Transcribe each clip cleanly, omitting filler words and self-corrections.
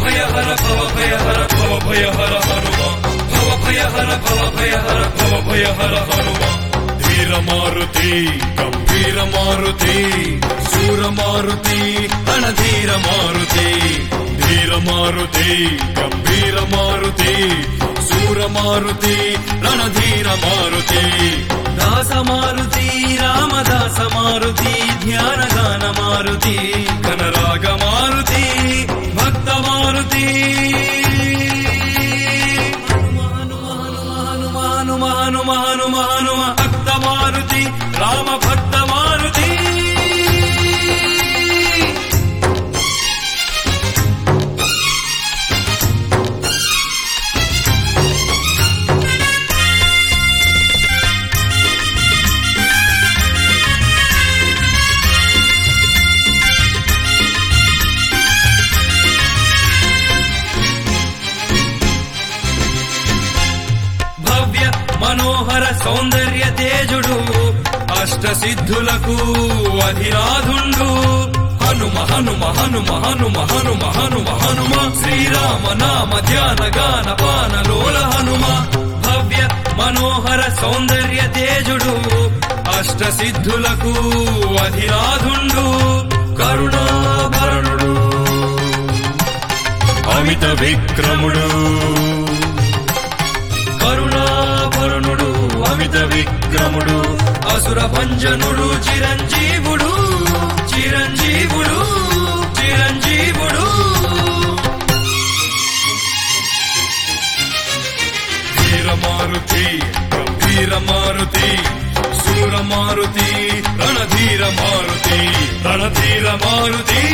భయహర భవ భయహర భవ భయహర హనుమ భవ భయహర భవ భయహర భవ భయహర హనుమ ధీర మారుతి గంభీర మారుతి శూర మారుతి రణధీర మారుతి ధీర మారుతి గంభీర మారుతి శూర మారుతి రణధీర మారుతి దాస మారుతి రామదాస మారుతి ధ్యానగాన మారుతి ఘనరాగ మారుతి భక్త మారుతి హనుమ హనుమ హనుమ హనుమ భక్త మారుతి రామ భక్త మారుతి మనోహర సౌందర్య తేజుడు అష్ట సిద్ధులకు అధినాథుండు హనుమ హనుమ హనుమ హనుమ హనుమ హనుమ హనుమ శ్రీరామ నామ ధ్యాన గాన పానలోల హనుమ భవ్య మనోహర సౌందర్య తేజుడు అష్ట సిద్ధులకు అధినాథుండు కరుణాభరణుడు అమిత విక్రముడు కరుణాభరణుడు అమిత విక్రముడు అసుర భంజనుడు చిరంజీవుడు చిరంజీవుడు చిరంజీవుడు ధీర మారుతి గంభీర మారుతి శూర మారుతి రణధీర మారుతి రణధీర మారుతి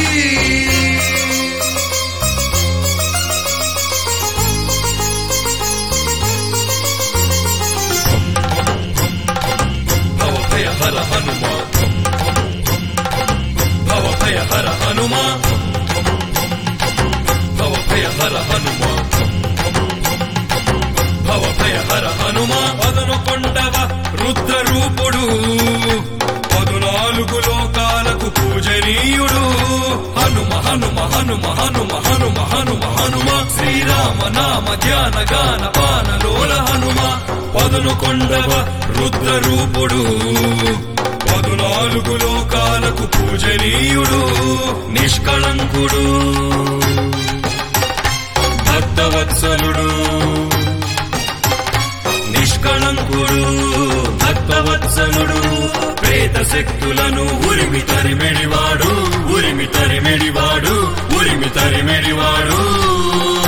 హర హనుమ భవ భయ హర హనుమ భవ భయ హర హనుమ భవ భయ హర హనుమ పదను కొండవ రుద్ర రూపుడు 14 లోకాలకు పూజనీయుడు హనుమ హనుమ హనుమ హనుమ హనుమ హనుమ హనుమ శ్రీరామ నామ ధ్యాన గాన పానలోల హనుమ పదను కొండవ రుద్ర రూపుడు 14 లోకాలకు పూజనీయుడు నిష్కళంకుడు భక్తవత్సలుడు నిష్కళంకుడు భక్తవత్సలుడు ప్రేత శక్తులను ఉరిమి తరిమెడివాడు ఉరిమి తరిమెడివాడు ఉరిమి తరిమెడివాడు